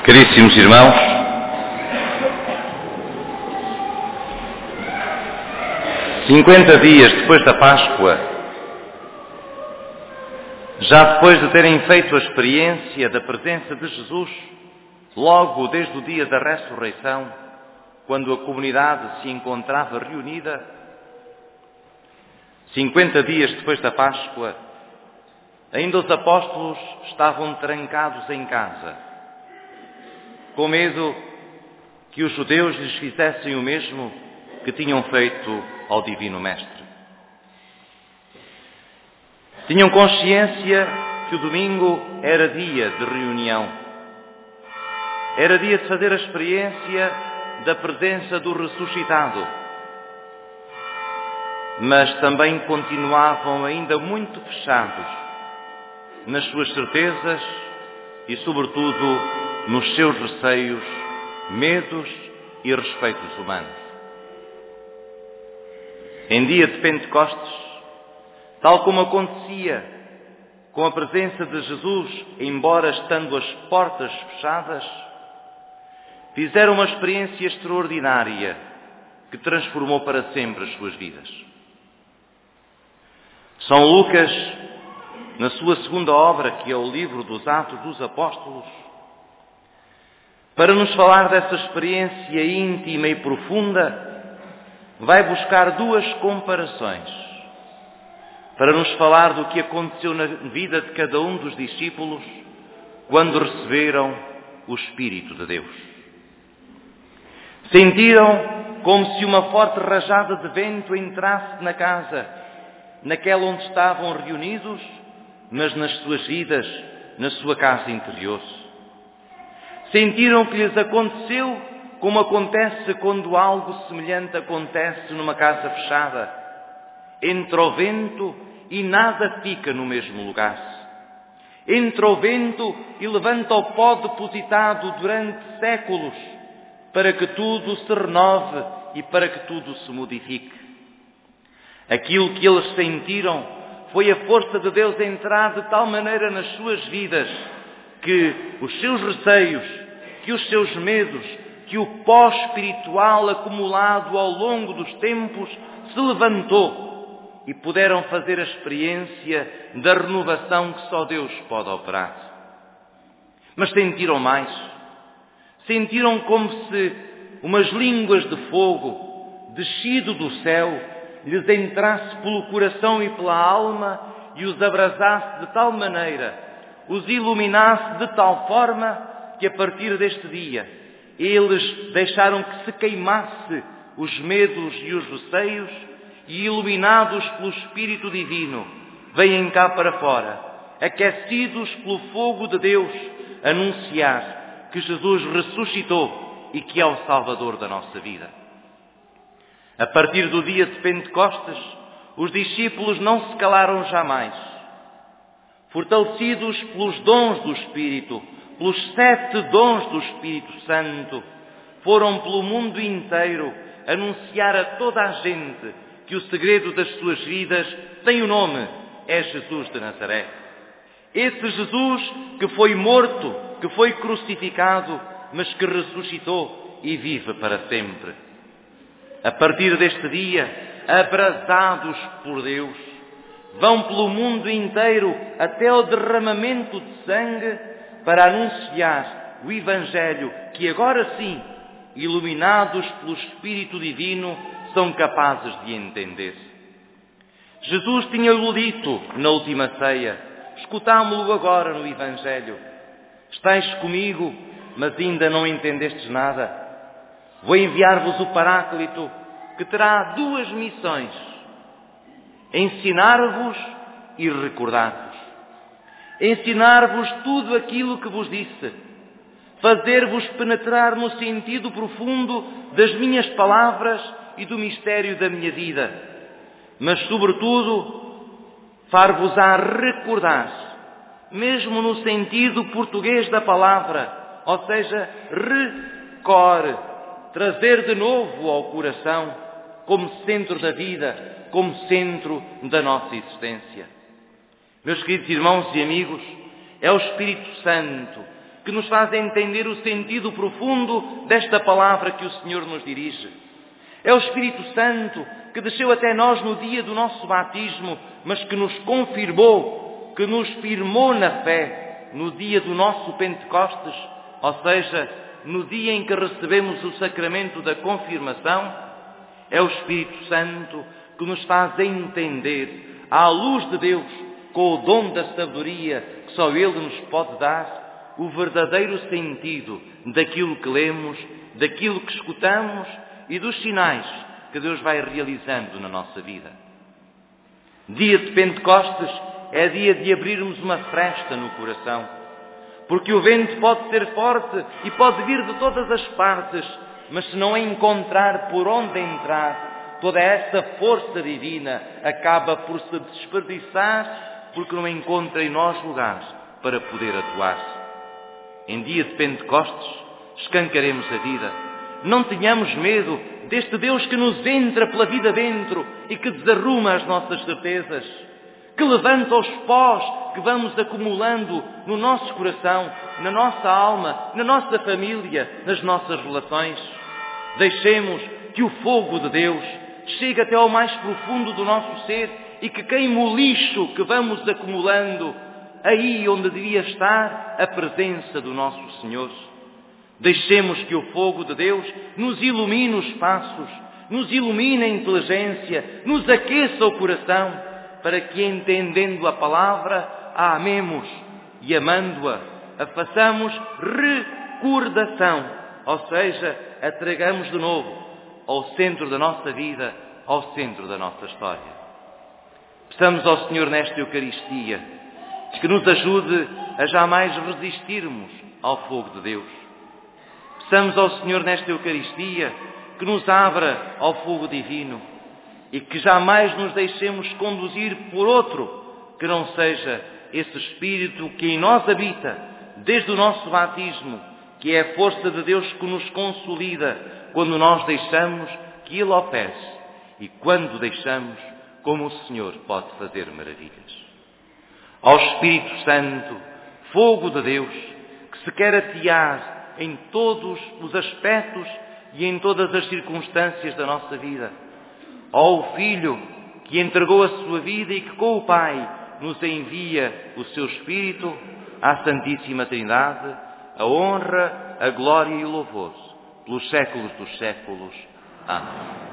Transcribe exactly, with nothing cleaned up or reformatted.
Caríssimos irmãos, cinquenta dias depois da Páscoa, já depois de terem feito a experiência da presença de Jesus, logo desde o dia da ressurreição, quando a comunidade se encontrava reunida, cinquenta dias depois da Páscoa, ainda os apóstolos estavam trancados em casa, com medo que os judeus lhes fizessem o mesmo que tinham feito ao Divino Mestre. Tinham consciência que o domingo era dia de reunião, era dia de fazer a experiência da presença do ressuscitado, mas também continuavam ainda muito fechados nas suas certezas e, sobretudo, nos seus receios, medos e respeitos humanos. Em dia de Pentecostes, tal como acontecia com a presença de Jesus, embora estando as portas fechadas, fizeram uma experiência extraordinária que transformou para sempre as suas vidas. São Lucas, na sua segunda obra, que é o livro dos Atos dos Apóstolos, para nos falar dessa experiência íntima e profunda, vai buscar duas comparações, para nos falar do que aconteceu na vida de cada um dos discípulos quando receberam o Espírito de Deus. Sentiram como se uma forte rajada de vento entrasse na casa, naquela onde estavam reunidos, mas nas suas vidas, na sua casa interior. Sentiram que lhes aconteceu como acontece quando algo semelhante acontece numa casa fechada. Entra o vento e nada fica no mesmo lugar. Entra o vento e levanta o pó depositado durante séculos, para que tudo se renove e para que tudo se modifique. Aquilo que eles sentiram foi a força de Deus entrar de tal maneira nas suas vidas que os seus receios, que os seus medos, que o pó espiritual acumulado ao longo dos tempos se levantou e puderam fazer a experiência da renovação que só Deus pode operar. Mas sentiram mais. Sentiram como se umas línguas de fogo, descido do céu, lhes entrasse pelo coração e pela alma e os abrasasse de tal maneira, os iluminasse de tal forma que a partir deste dia eles deixaram que se queimasse os medos e os receios e, iluminados pelo Espírito Divino, vêm cá para fora, aquecidos pelo fogo de Deus, anunciar que Jesus ressuscitou e que é o Salvador da nossa vida. A partir do dia de Pentecostes, os discípulos não se calaram jamais. Fortalecidos pelos dons do Espírito, pelos sete dons do Espírito Santo, foram pelo mundo inteiro anunciar a toda a gente que o segredo das suas vidas tem o nome, é Jesus de Nazaré. Esse Jesus que foi morto, que foi crucificado, mas que ressuscitou e vive para sempre. A partir deste dia, abrasados por Deus, vão pelo mundo inteiro até o derramamento de sangue para anunciar o Evangelho que agora sim, iluminados pelo Espírito Divino, são capazes de entender. Jesus tinha-lhe dito na última ceia, escutámo-lo agora no Evangelho: estais comigo, mas ainda não entendestes nada. Vou enviar-vos o Paráclito, que terá duas missões: ensinar-vos e recordar-vos. Ensinar-vos tudo aquilo que vos disse, fazer-vos penetrar no sentido profundo das minhas palavras e do mistério da minha vida, mas, sobretudo, far-vos-á recordar, mesmo no sentido português da palavra, ou seja, recore, trazer de novo ao coração, como centro da vida, como centro da nossa existência. Meus queridos irmãos e amigos, é o Espírito Santo que nos faz entender o sentido profundo desta palavra que o Senhor nos dirige. É o Espírito Santo que desceu até nós no dia do nosso batismo, mas que nos confirmou, que nos firmou na fé no dia do nosso Pentecostes, ou seja, no dia em que recebemos o sacramento da confirmação. É o Espírito Santo que nos faz entender, à luz de Deus, com o dom da sabedoria que só Ele nos pode dar, o verdadeiro sentido daquilo que lemos, daquilo que escutamos e dos sinais que Deus vai realizando na nossa vida. Dia de Pentecostes é dia de abrirmos uma fresta no coração, porque o vento pode ser forte e pode vir de todas as partes, mas se não encontrar por onde entrar, toda essa força divina acaba por se desperdiçar, porque não encontra em nós lugares para poder atuar. Em dia de Pentecostes, escancaremos a vida. Não tenhamos medo deste Deus que nos entra pela vida dentro e que desarruma as nossas certezas, que levanta os pós que vamos acumulando no nosso coração, na nossa alma, na nossa família, nas nossas relações. Deixemos que o fogo de Deus chegue até ao mais profundo do nosso ser e que queime o lixo que vamos acumulando aí onde devia estar a presença do nosso Senhor. Deixemos que o fogo de Deus nos ilumine os passos, nos ilumine a inteligência, nos aqueça o coração, para que, entendendo a palavra, a amemos e, amando-a, a façamos recordação, ou seja, a tragamos de novo ao centro da nossa vida, ao centro da nossa história. Peçamos ao Senhor nesta Eucaristia que nos ajude a jamais resistirmos ao fogo de Deus. Peçamos ao Senhor nesta Eucaristia que nos abra ao fogo divino e que jamais nos deixemos conduzir por outro que não seja esse Espírito que em nós habita desde o nosso batismo, que é a força de Deus que nos consolida quando nós deixamos que Ele opere e quando deixamos, como o Senhor pode fazer maravilhas. Ao Espírito Santo, fogo de Deus, que se quer atear em todos os aspectos e em todas as circunstâncias da nossa vida. Ao Filho, que entregou a sua vida e que com o Pai nos envia o seu Espírito, à Santíssima Trindade, a honra, a glória e o louvor, pelos séculos dos séculos. Amém.